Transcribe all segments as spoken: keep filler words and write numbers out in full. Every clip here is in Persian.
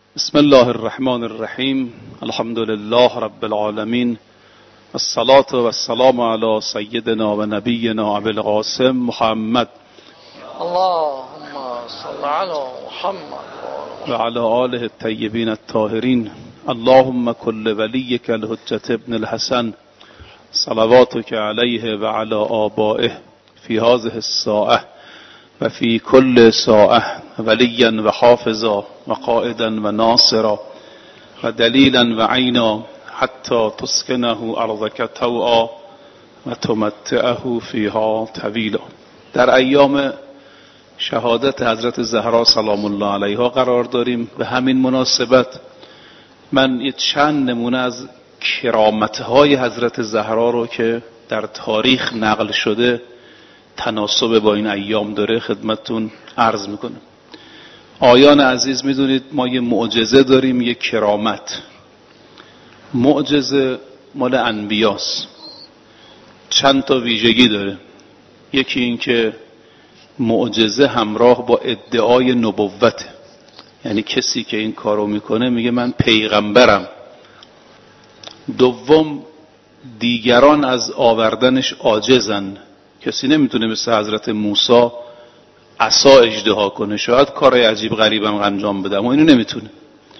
بسم الله الرحمن الرحیم. الحمد لله رب العالمین، الصلاة و السلام علی سیدنا و نبینا ابی القاسم محمد اللهم صل علی محمد و علی آله الطیبین الطاهرین. اللهم کل ولیک الحجة ابن الحسن صلواتک علیه و علی آبائه فی هذه الساعة و فی کل ساعة ولیا و حافظا و قائدا و ناصرا و دلیلا و عینا حتی تسکنه ارضک طوعا و تمتعه فیها طویلا. در ایام شهادت حضرت زهرا سلام الله علیها قرار داریم. به همین مناسبت من یه چند نمونه از کرامت‌های حضرت زهرا رو که در تاریخ نقل شده تناسب با این ایام داره خدمتتون عرض میکنم. آیان عزیز، میدونید ما یه معجزه داریم، یه کرامت. معجزه مال انبیاست، چند تا ویژگی داره. یکی این که معجزه همراه با ادعای نبوته، یعنی کسی که این کارو میکنه میگه من پیغمبرم. دوم، دیگران از آوردنش عاجزن، کسی نمیتونه مثل حضرت موسی عصا اژدها کنه، شاید کارای عجیب غریبم انجام بده اما اینو نمیتونه.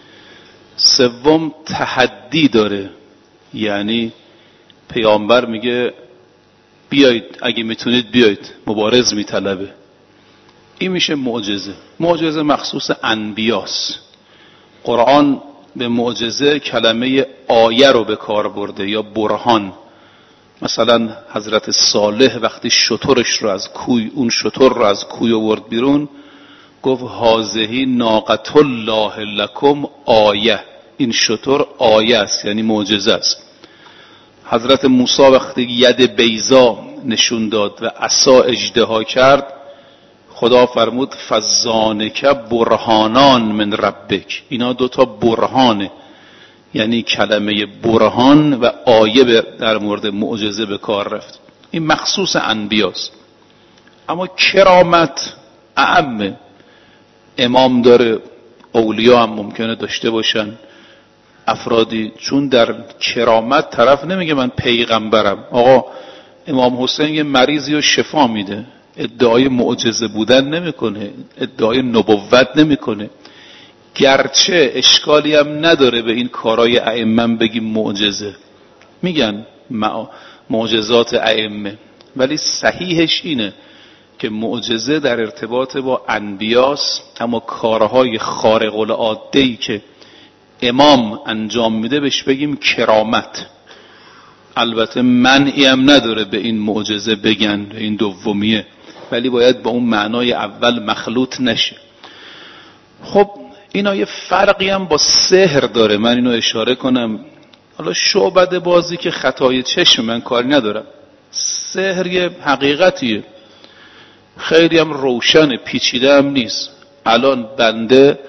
سوم، تحدی داره، یعنی پیامبر میگه بیایید اگه میتونید بیایید، مبارز میطلبه. این میشه معجزه. معجزه مخصوص انبیاست. قرآن به معجزه کلمه آیه رو به کار برده یا برهان. مثلا حضرت صالح وقتی شترش رو از کوی اون شتر رو از کوی آورد بیرون گفت هذه ناقة الله لکم آیه، این شتر آیه است، یعنی معجزه است. حضرت موسی وقتی ید بیضا نشون داد و عصا اژدها کرد خدا فرمود فذانک برهانان من ربک، اینا دوتا برهانه، یعنی کلمه برهان و آیه در مورد معجزه به کار رفت. این مخصوص انبیاست. اما کرامت اعمه. امام داره، اولیا هم ممکنه داشته باشن، افرادی، چون در کرامت طرف نمیگه من پیغمبرم. آقا امام حسین یه مریضی رو شفا میده، ادعای معجزه بودن نمیکنه، ادعای نبوت نمیکنه. گرچه اشکالی هم نداره به این کارای ائمه بگیم معجزه، میگن معجزات ائمه، ولی صحیحش اینه که معجزه در ارتباط با انبیاست، اما کارهای خارق العاده‌ای که امام انجام میده بهش بگیم کرامت. البته منعی هم نداره به این معجزه بگن، این دومیه، ولی باید با اون معنای اول مخلوط نشه. خب اینا یه فرقی هم با سحر داره، من اینو اشاره کنم. حالا شعبده بازی که خطای چشم من کاری ندارم، سحر یه حقیقتیه، خیلی هم روشن، پیچیده هم نیست. الان بنده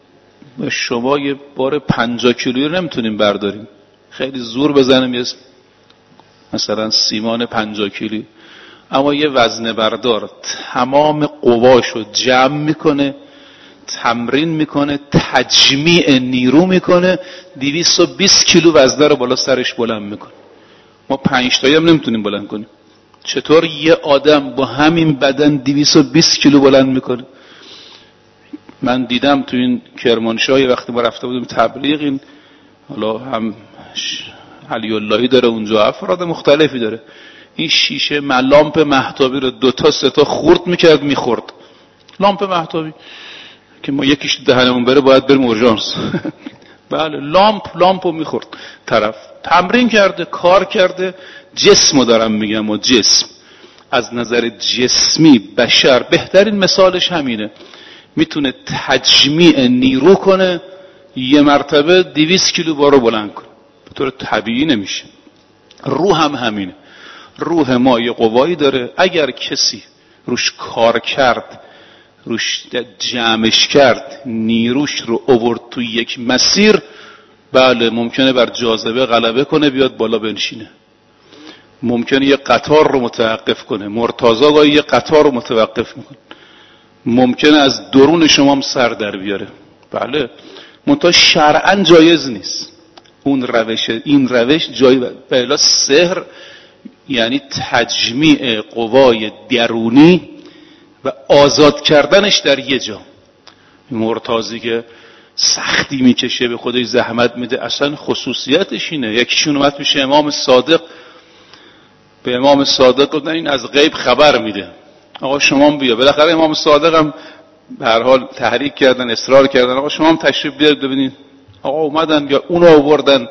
شما یه بار پنجاه کیلویی رو نمیتونیم برداریم، خیلی زور بزنم یه مثلا سیمان پنجاه کیلویی، اما یه وزنه بردار تمام قواشو جمع میکنه، تمرین میکنه، تجمیع نیرو میکنه، دویست و بیست کیلو وزنه رو بالا سرش بلند میکنه. ما پنج تایی هم نمیتونیم بلند کنیم. چطور یه آدم با همین بدن دویست و بیست کیلو بلند میکنه؟ من دیدم تو این کرمانشاه وقتی ما رفته بودیم تبلیغ، این حالا هم علی اللهی داره اونجا، افراد مختلفی داره، این شیشه لامپ مهتابی رو دوتا سه تا خورد میکرد میخورد. لامپ مهتابی که ما یکیش دهنمون بره باید بریم اورژانس. بله، لامپ لامپو میخورد طرف. تمرین کرده، کار کرده. جسمو دارم میگم، و جسم از نظر جسمی بشر بهترین مثالش همینه، میتونه تجمیع نیرو کنه، یه مرتبه دویست کیلو بارو بلند کنه، به طور طبیعی نمیشه. روح هم همینه. روح ما یه قوایی داره، اگر کسی روش کار کرد، روش جمعش کرد، نیروش رو آورد تو یک مسیر، بله ممکنه بر جاذبه غلبه کنه، بیاد بالا بنشینه. ممکنه یه قطار رو متوقف کنه، مرتضی گاهی یه قطار رو متوقف میکنه. ممکنه از درون شما هم سر در بیاره. بله، منتها شرعاً جایز نیست اون روش. این روش جای به اصطلاح سحر یعنی تجمیع قوای درونی و آزاد کردنش در یه جا. مرتازی که سختی میکشه، به خودش زحمت میده، اصلا خصوصیتش اینه. یکیشون اومد میشه امام صادق، به امام صادق گفتن این از غیب خبر میده، آقا شما هم بیا. بالاخره امام صادق هم به هر حال تحریک کردن، اصرار کردن، آقا شما هم تشریف بیارید ببینید. آقا اومدن یا اون آوردن،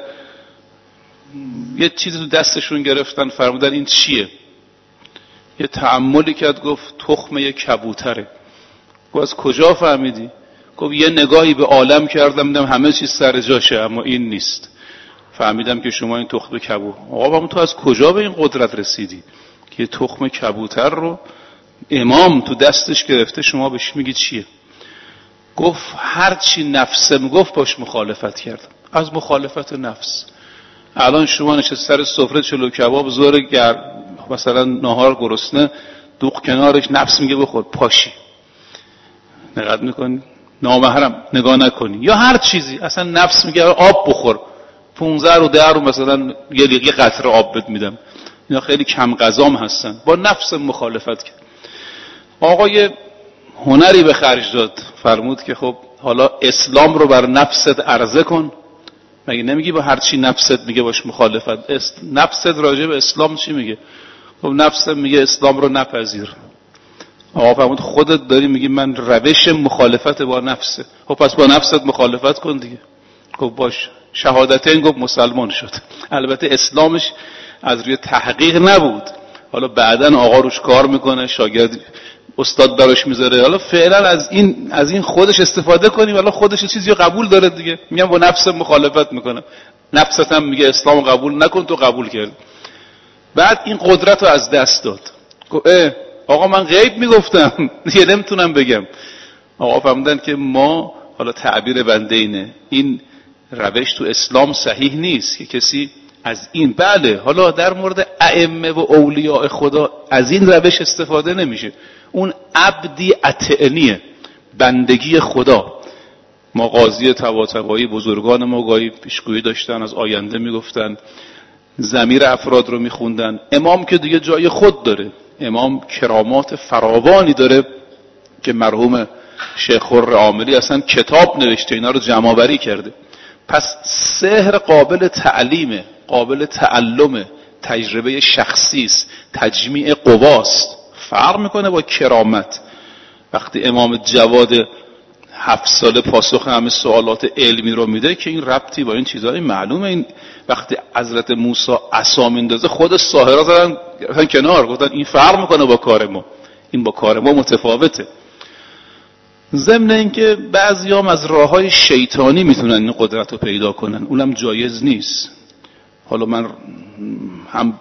یه چیزی تو دستشون گرفتن، فرمودن این چیه؟ یه تأملی کرد، گفت تخم یه کبوتره. گفت از کجا فهمیدی؟ گفت یه نگاهی به عالم کردم دیدم همه چیز سر جاشه اما این نیست، فهمیدم که شما این تخم کبوتر. آقا تو از کجا به این قدرت رسیدی که تخم کبوتر رو امام تو دستش گرفته شما بهش میگی چیه؟ گفت هر چی نفسم گفت باش مخالفت کردم، از مخالفت نفس. الان شما نشسته سر سفره چلو کباب، زور گر مثلا نهار گرسنه، دوغ کنارش، نفس میگه بخور، پاشی نقد میکنی، نامحرم نگاه نکنی، یا هر چیزی، اصلا نفس میگه آب بخور، پونزده رو ده رو مثلا یه یه قطره آب بد میدم. اینا خیلی کم غذام هستن، با نفس مخالفت کرد. آقا یه هنری به خرج داد، فرمود که خب حالا اسلام رو بر نفست عرضه کن. مگه نمیگی با هر چی نفست میگه باش مخالفت؟ نفست راجع به اسلام چی میگه؟ خب نفست میگه اسلام رو نپذیر. آقا فرمود خودت داری میگی من روش مخالفت با نفسه، خب پس با نفست مخالفت کن دیگه. گفت باش. شهادتین گفت مسلمان شد. البته اسلامش از روی تحقیق نبود، حالا بعدن آقا روش کار میکنه، شاگرد استاد براش میذاره، حالا فعلا از این از این خودش استفاده کنیم، حالا خودش چیزی قبول داره دیگه. میگم با نفس مخالفت میکنم، نفست هم میگه اسلام قبول نکن، تو قبول کرد. بعد این قدرت رو از دست داد. گفت آقا من غیب میگفتم دیگه نمیتونم بگم. آقا فهمیدن که ما، حالا تعبیر بنده اینه، این روش تو اسلام صحیح نیست که کسی از این، بله حالا در مورد ائمه و اولیاء خدا از این روش استفاده نمیشه، اون عبدی اطعنیه، بندگی خدا. ما قاضی طباطبایی بزرگان ما گاهی پیشگویی داشتن، از آینده میگفتن، ضمیر افراد رو میخوندن. امام که دیگه جای خود داره، امام کرامات فراوانی داره که مرحوم شیخ خر عاملی اصلا کتاب نوشته، اینا رو جمع‌آوری کرده. پس سحر قابل تعلیمه، قابل تعلمه، تجربه شخصی است، تجمیع قواست، فرق میکنه با کرامت. وقتی امام جواد هفت ساله پاسخ همه سوالات علمی رو میده که این ربطی با این چیزهای معلومه. این وقتی حضرت موسی عصا میندازه خود ساحرا زدن کنار، گفتن این فرق میکنه با کار ما، این با کار ما متفاوته. ضمن اینکه بعضیام از راههای شیطانی میتونن این قدرت رو پیدا کنن، اونم جایز نیست. حالا من هم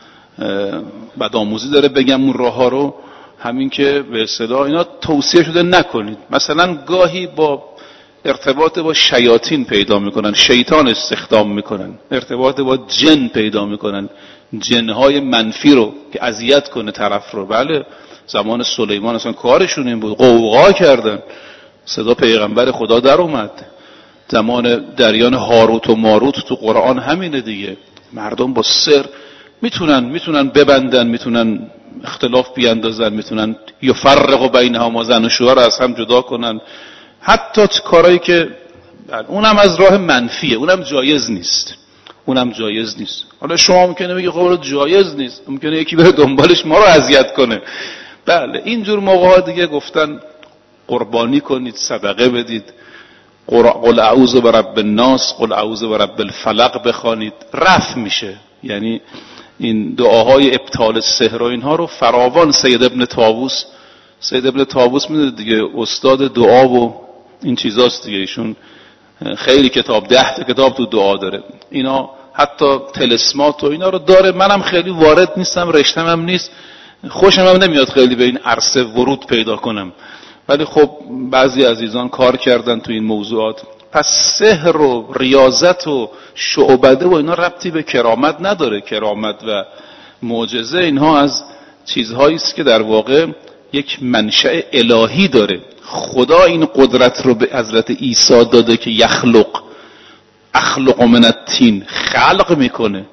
بدآموزی داره بگم اون راه ها رو، همین که به اصطلاح اینا توصیه شده نکنید. مثلا گاهی با ارتباط با شیاطین پیدا میکنن، شیطان استخدام میکنن، ارتباط با جن پیدا میکنن، جنهای منفی رو که اذیت کنه طرف رو. بله زمان سلیمان اصلا کارشون این بود، قوقا کردن، صدا پیغمبر خدا در اومد. زمان دریان هاروت و ماروت تو قرآن همینه دیگه. مردم با سر میتونن میتونن ببندن، میتونن اختلاف بیاندازن، میتونن یفرق بینهما، زن و شوهر از هم جدا کنن، حتی کارهایی که اونم از راه منفیه، اونم جایز نیست، اونم جایز نیست. حالا شما ممکنه بگی خب جایز نیست، ممکنه یکی بره دنبالش ما رو اذیت کنه. بله اینجور موقعا دیگه گفتن قربانی کنید، صدقه بدید، قل اعوذ برب الناس، قل اعوذ برب الفلق بخوانید، رفع میشه. یعنی این دعاهای ابطال سحر و اینها رو فراوان سید ابن طاووس، سید ابن طاووس میدونید دیگه، استاد دعا و این چیزاست دیگه، ایشون خیلی کتاب، ده تا کتاب تو دعا داره. اینا حتی تلسمات و اینا رو داره. منم خیلی وارد نیستم، رشتم هم نیست، خوشم هم نمیاد خیلی به این عرصه ورود پیدا کنم، ولی خب بعضی عزیزان کار کردن تو این موضوعات. پس سحر و ریاضت و شعبده و اینا ربطی به کرامت نداره. کرامت و معجزه اینها از چیزهایی است که در واقع یک منشأ الهی داره. خدا این قدرت رو به حضرت عیسی داده که یخلق اخلق من الطین، خلق میکنه.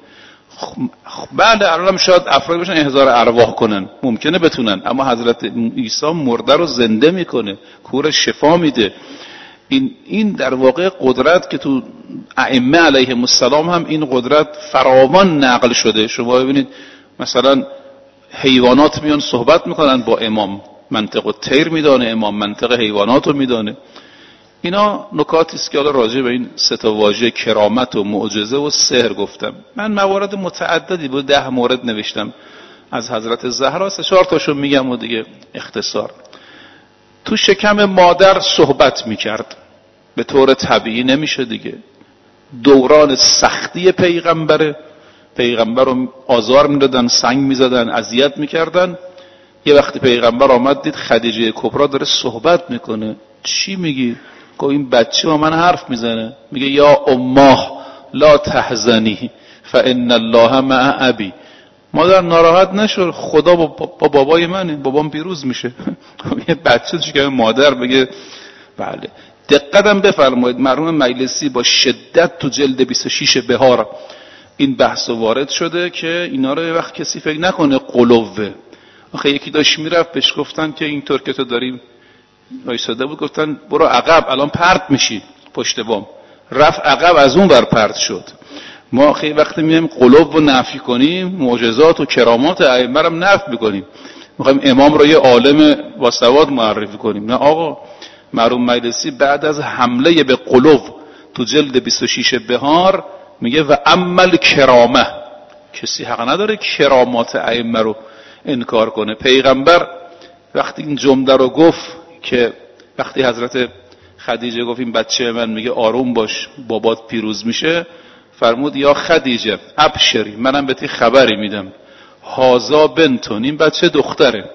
بله الان شاید افراد باشن احضار ارواح کنن، ممکنه بتونن، اما حضرت عیسی مرده رو زنده میکنه، کور شفا میده. این این در واقع قدرت که تو ائمه علیهم السلام هم این قدرت فراوان نقل شده. شما ببینید مثلا حیوانات میان صحبت میکنن با امام، منطق الطیر میدانه امام، منطق حیوانات رو میدانه. اینا نکاتی است که حالا راجع به این سه تا واژه کرامت و معجزه و سحر گفتم. من موارد متعددی بود، ده مورد نوشتم از حضرت زهرا، سه چهار تاشو میگم و دیگه اختصار. تو شکم مادر صحبت میکرد، به طور طبیعی نمیشه دیگه. دوران سختی پیغمبره، پیغمبر رو آزار میدادن، سنگ میزدن، اذیت میکردن. یه وقتی پیغمبر آمد دید خدیجه کبرا داره صحبت میکنه. چی میگی؟ گفت این بچه با من حرف میزنه، میگه یا اماه لا تحزنی فان الله مع ابی. مادر ناراحت نشو، خدا با, با بابای منه، بابام پیروز میشه. یه بچه چی که مادر بگه بله. دقیقاً بفرمایید مرحوم مجلسی با شدت تو جلد بیست و شش بهار این بحث وارد شده که اینا رو یه وقت کسی فکر نکنه قلوه. آخه یکی داشت میرفت بهش گفتن که اینطور که تو داری وایساده بود، گفتن برو عقب الان پرت میشی پشت بام، رفت عقب از اون بر پرت شد. ما خیلی وقتی میایم قلوب رو نفی کنیم، معجزات و کرامات ائمه رو نفی میکنیم، میخوایم امام رو یه عالم با سواد معرفی کنیم. نه آقا، مرحوم مجلسی بعد از حمله به قلوب تو جلد بیست و شش بهار میگه و عمل کرامه، کسی حق نداره کرامات ائمه رو انکار کنه. پیغمبر وقتی این جمله رو گفت که وقتی حضرت خدیجه گفت این بچه من، میگه آروم باش بابات پیروز میشه، فرمود یا خدیجه ابشری، منم بهت خبری میدم، هازا بنتون، این بچه دختره،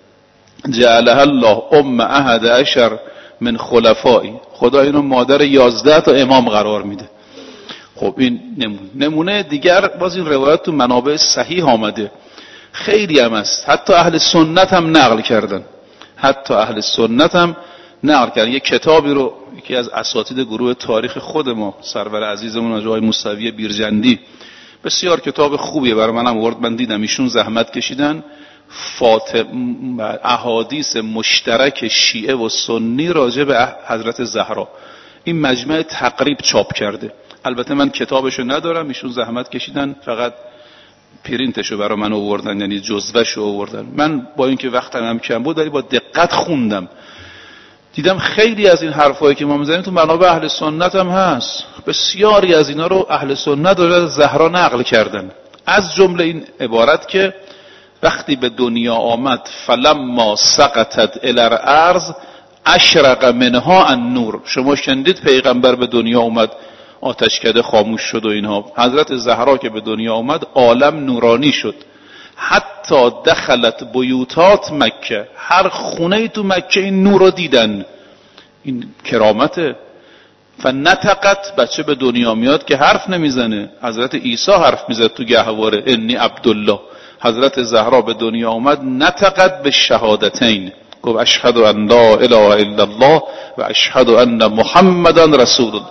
جعلها الله ام احد عشر من خلفایی، خدا اینو مادر یازده تا امام قرار میده. خب این نمونه. نمونه دیگر باز این روایت تو منابع صحیح آمده، خیلی هم است، حتی اهل سنت هم نقل کردن، حتی اهل سنت هم نقل کردن. یک کتابی رو یکی از اساتید گروه تاریخ خود ما سرور عزیزمون آقای موسوی بیرجندی، بسیار کتاب خوبیه، برای منم آورد، من دیدم ایشون زحمت کشیدن، فاطمه احادیث مشترک شیعه و سنی راجع به حضرت زهرا، این مجمع تقریب چاپ کرده. البته من کتابشو ندارم، ایشون زحمت کشیدن فقط پرینتشو برای من آوردن، یعنی جزوهشو آوردن. من با اینکه وقتم هم کم بود ولی با دقت خوندم، دیدم خیلی از این حرفایی که ما میزنیم تو منابع اهل سنت هم هست، بسیاری از اینا رو اهل سنت و زهرا نقل کردن، از جمله این عبارت که وقتی به دنیا آمد فلما سقطت الی الارض اشرق منها النور. شما شنیدید پیغمبر به دنیا اومد آتشکده خاموش شد و اینها، حضرت زهرا که به دنیا آمد عالم نورانی شد. حتی دخلت بیوتات مکه، هر خونه تو مکه این نور رو دیدن، این کرامته. فنطقت، بچه به دنیا میاد که حرف نمیزنه، حضرت عیسی حرف میزد تو گهواره انی عبدالله، حضرت زهرا به دنیا آمد نطقت به شهادتین، گفت اشهد ان لا اله الا الله و اشهد ان محمدا رسول الله.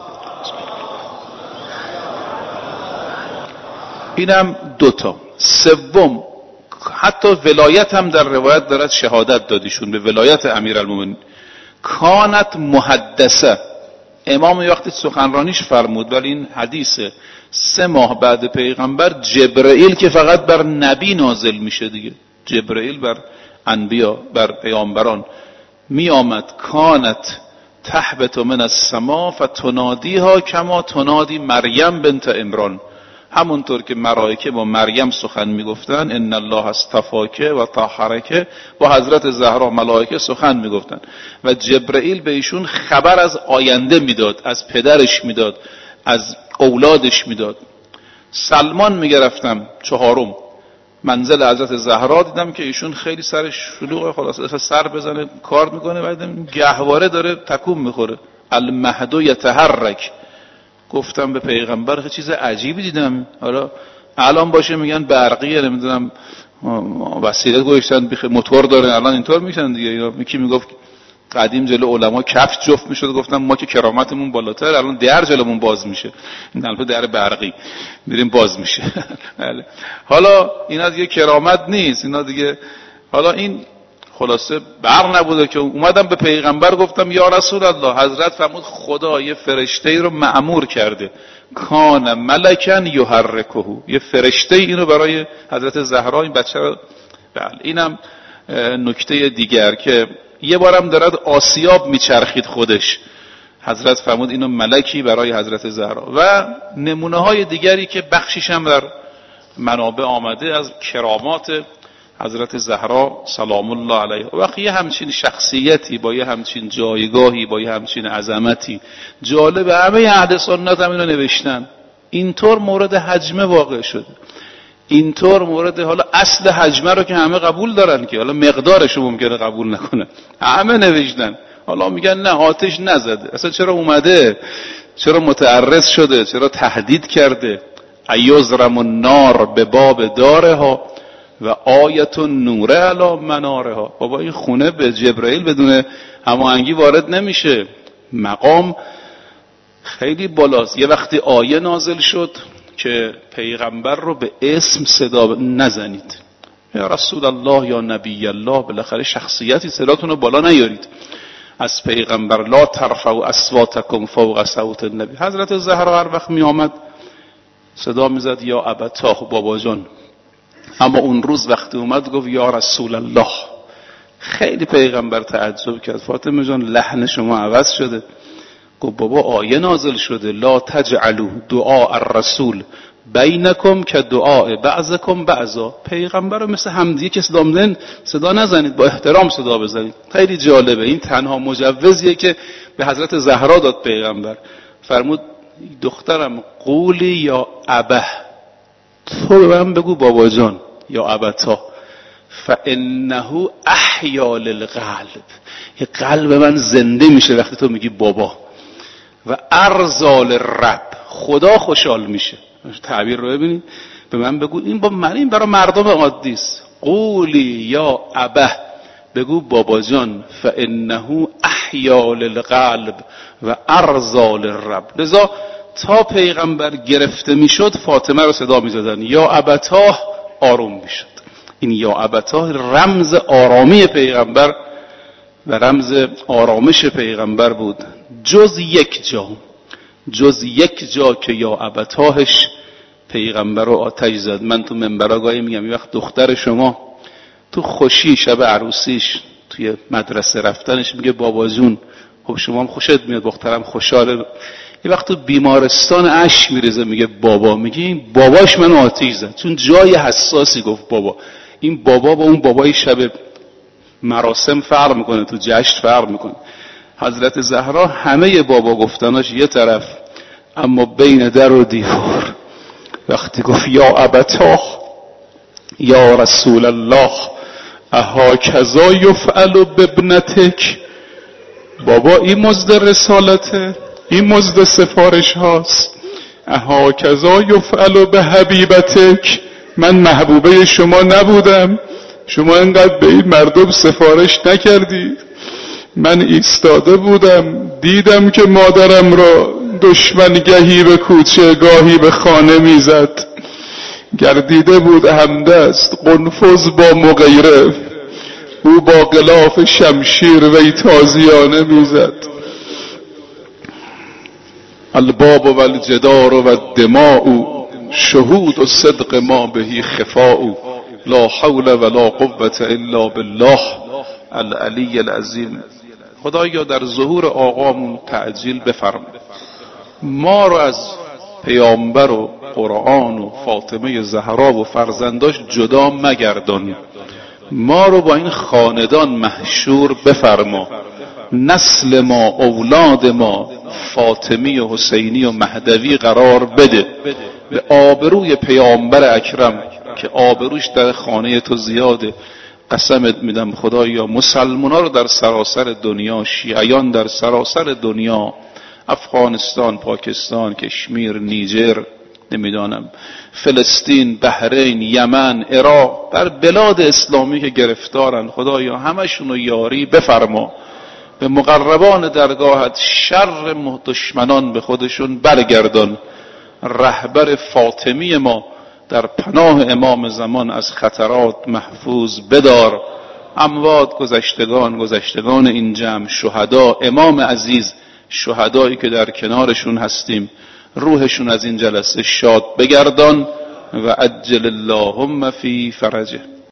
اینم دوتا. سوم، حتی ولایت هم در روایت دارد شهادت دادیشون به ولایت امیرالمومنین. کانت محدثه، امام وقتی سخنرانیش فرمود، ولی این حدیثه، سه ماه بعد پیغمبر جبرئیل که فقط بر نبی نازل میشه دیگه، جبرئیل بر انبیا بر پیامبران می آمد، کانت تهبط من السما فتنادیها کما تنادی مریم بنت عمران، همونطور که ملائکه با مریم سخن میگفتن ان الله اصطفاک و طهرک، با حضرت زهرا ملائکه سخن میگفتن و جبرئیل به ایشون خبر از آینده میداد، از پدرش میداد، از اولادش میداد. سلمان میگه رفتم چهارم منزل حضرت زهرا، دیدم که ایشون خیلی سرش شلوغه، خلاصه سر بزنه کار میکنه، بعد گهواره داره تکون میخوره، المهد یتحرک. گفتم به پیغمبر چیز عجیبی دیدم، حالا الان باشه میگن برقیه، نمیدونم وسیله گذاشتن موتور داره، الان اینطور میشن دیگه. یکی میگفت قدیم جلو علما کفش جفت میشد، گفتم ما که کرامتمون بالاتر، الان در جلومون باز میشه، این البته در برقی میریم باز میشه. حالا اینا دیگه کرامت نیست، اینا دیگه. حالا این خلاصه بر نبوده که اومدم به پیغمبر گفتم یا رسول الله، حضرت فرمود خدا یه فرشته رو مأمور کرده، کان ملکن یحرکه، یه فرشته اینو برای حضرت زهرا این بچه رو. بله اینم نکته دیگر که یه بارم دارد آسیاب میچرخید خودش، حضرت فرمود اینو ملکی برای حضرت زهرا. و نمونه های دیگری که بخشیش هم در منابع آمده از کرامات حضرت زهرا سلام الله علیها. وقتی یه همچین شخصیتی با یه همچین جایگاهی با یه همچین عظمتی، جالب همه اهل سنت هم اینو نوشتن، اینطور مورد حجمه واقع شده، اینطور مورد، حالا اصل حجمه رو که همه قبول دارن که حالا مقدارش رو ممکنه قبول نکنن، همه نوشتن. حالا میگن نه آتش نزده، اصلا چرا اومده، چرا متعرض شده، چرا تهدید کرده. ایزرم النار به باب دارها و آیت نوره علی منارها. بابا این خونه به جبرائیل بدون هماهنگی وارد نمیشه، مقام خیلی بالاست. یه وقتی آیه نازل شد که پیغمبر رو به اسم صدا نزنید، یا رسول الله یا نبی الله، بالاخره شخصیتی صداتون رو بالا نیارید از پیغمبر. لا ترفعوا اصواتکم فوق صوت النبی. حضرت زهرا هر وقت می آمد صدا میزد یا ابتاه، بابا جان. اما اون روز وقتی اومد گفت یا رسول الله. خیلی پیغمبر تعجب کرد، فاطمه جان لحن شما عوض شده. گفت بابا آیه نازل شده لا تجعلوا دعاء الرسول بینکم که دعاء بعضکم بعضا. پیغمبر رو مثل همدیگه که صدا میدن صدا نزنید، با احترام صدا بزنید. خیلی جالبه، این تنها مجوزیه که به حضرت زهرا داد پیغمبر. فرمود دخترم قولی یا ابه، تو به من بگو بابا جان یا ابتا، فانه احیا للقلب، یه قلب من زنده میشه وقتی تو میگی بابا. و ارزال رب، خدا خوشحال میشه. تعبیر رو ببینید، به من بگو، این با من، این برای مردم عادی است. قولی یا ابه، بگو بابا جان، فانه احیا للقلب و ارزال رب. لذا تا پیغمبر گرفته میشد فاطمه رو صدا میزدن یا ابتاه، آروم میشد. این یا ابتاه رمز آرامی پیغمبر و رمز آرامش پیغمبر بود. جز یک جا، جز یک جا که یا ابتاهش پیغمبر رو آتش زد. من تو منبرها گاهی میگم یه وقت دختر شما تو خوشی شب عروسیش توی مدرسه رفتنش میگه بابا جون، خب شما هم خوشت میاد، دخترم خوشحاله. یه وقت تو بیمارستان اشک میریزه میگه بابا، میگه این باباش منو آتش زد، چون جای حساسی گفت بابا. این بابا با اون بابای شب مراسم فرق میکنه، تو جشن فرق میکنه. حضرت زهرا همه بابا گفتناش یه طرف، اما بین در و دیوار وقتی گفت یا ابتاه یا رسول الله اهاکذا یفعل بابنتک، بابا این مزد رسالته، این مزد سفارش هاست. اهاکذا یفعل به حبیبتک، من محبوبه شما نبودم، شما انقدر به این مردم سفارش نکردی. من ایستاده بودم دیدم که مادرم را دشمن گهی به کوچه گاهی به خانه میزد، گردیده بود همدست قنفذ با مغیره، او با غلاف شمشیر وی تازیانه میزد. الباب و الجدار و الدماء شهود و صدق ما بهی خفاء، لا حول ولا قوة الا بالله العلی العظیم. خدایا در ظهور آقامون تعجیل بفرما، ما رو از پیامبر و قرآن و فاطمه زهرا و فرزنداش جدا مگردان، ما رو با این خاندان محشور بفرما. نسل ما، اولاد ما فاطمی و حسینی و مهدوی قرار بده، به آبروی پیامبر اکرم که آبروش در خانه تو زیاده. قسمت میدم خدایا مسلمان‌ها رو در سراسر دنیا، شیعیان در سراسر دنیا، افغانستان، پاکستان، کشمیر، نیجر، نمیدانم فلسطین، بحرین، یمن، عراق، در بلاد اسلامی که گرفتارن، خدایا همشون رو یاری بفرما. به مقربان درگاهت شر دشمنان به خودشون برگردان. رهبر فاطمی ما در پناه امام زمان از خطرات محفوظ بدار. اموات گذشتگان وگذشتگان این جمع، شهدا، امام عزیز، شهدایی که در کنارشون هستیم، روحشون از این جلسه شاد بگردان و عجل اللهم فی فرجه.